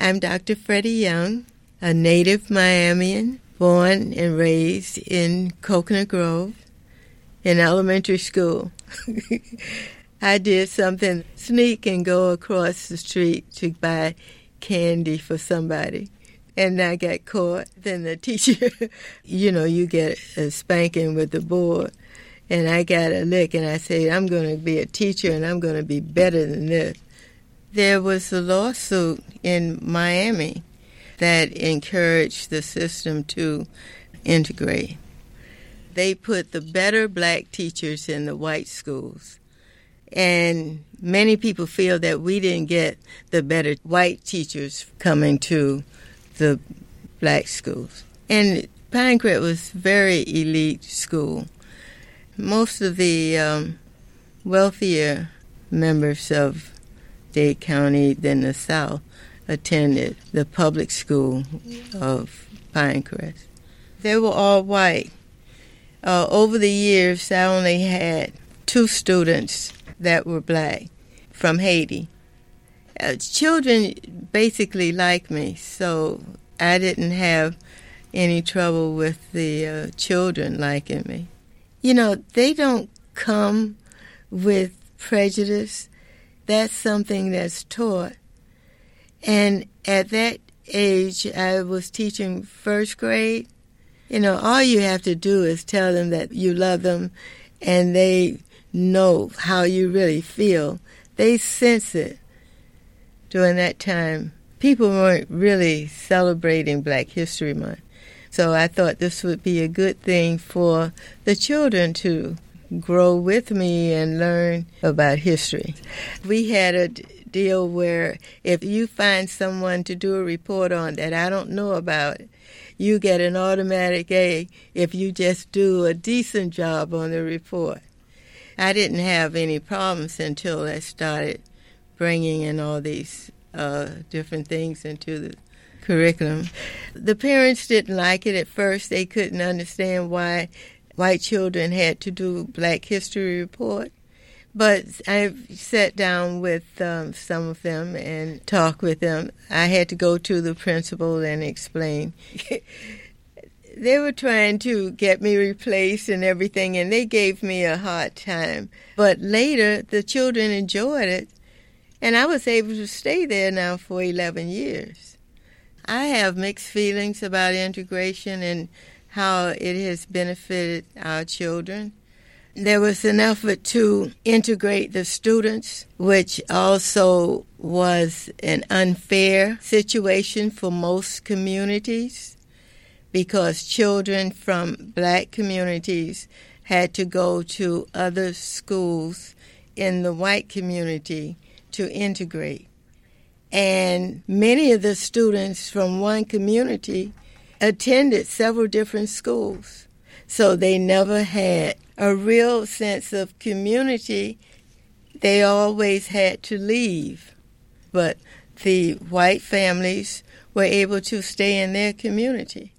I'm Dr. Freddie Young, a native Miamian, born and raised in Coconut Grove in elementary school. I did something, sneak and go across the street to buy candy for somebody. And I got caught. Then the teacher, you get a spanking with the board. And I got a lick, and I said, I'm going to be a teacher, and I'm going to be better than this. There was a lawsuit in Miami that encouraged the system to integrate. They put the better black teachers in the white schools. And many people feel that we didn't get the better white teachers coming to the black schools. And Pinecrest was very elite school. Most of the wealthier members of Dade County than the South attended the public school of Pinecrest. They were all white. Over the years, I only had 2 students that were black from Haiti. Children basically liked me, so I didn't have any trouble with the children liking me. They don't come with prejudice. That's something that's taught. And at that age, I was teaching first grade. All you have to do is tell them that you love them, and they know how you really feel. They sense it. During that time, people weren't really celebrating Black History Month. So I thought this would be a good thing for the children to grow with me and learn about history. We had a deal where if you find someone to do a report on that I don't know about, you get an automatic A if you just do a decent job on the report. I didn't have any problems until I started bringing in all these different things into the curriculum. The parents didn't like it at first. They couldn't understand why white children had to do Black History Report. But I sat down with some of them and talked with them. I had to go to the principal and explain. They were trying to get me replaced and everything, and they gave me a hard time. But later, the children enjoyed it, and I was able to stay there now for 11 years. I have mixed feelings about integration and how it has benefited our children. There was an effort to integrate the students, which also was an unfair situation for most communities, because children from Black communities had to go to other schools in the white community to integrate. And many of the students from one community attended several different schools, so they never had a real sense of community. They always had to leave, but the white families were able to stay in their community.